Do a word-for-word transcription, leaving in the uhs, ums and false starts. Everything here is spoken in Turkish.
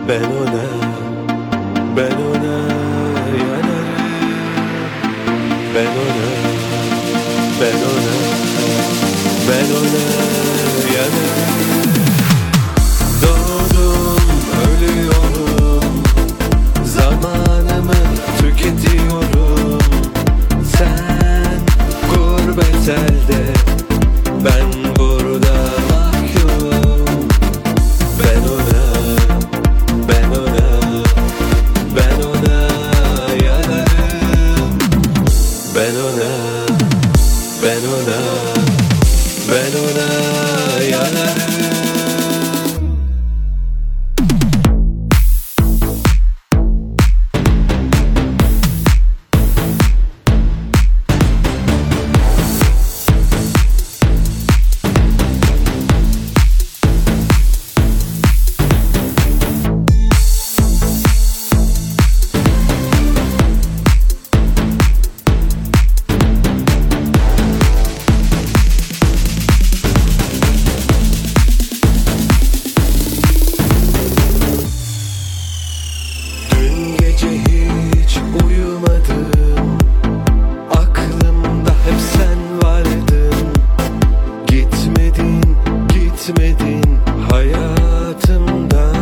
Ben ona, ben ona yanarım. Ben ona, ben ona, ben ona yanarım. Doğdum, ölüyorum, zamanımı tüketiyorum. Sen gurbet elde, ben burada mahkum. Ben ona, ben ona, ben ona yanarım. Ben ona, ben ona, ben ona yanarım. Hiç uyumadım, aklımda hep sen vardın. Gitmedin, gitmedin hayatımdan.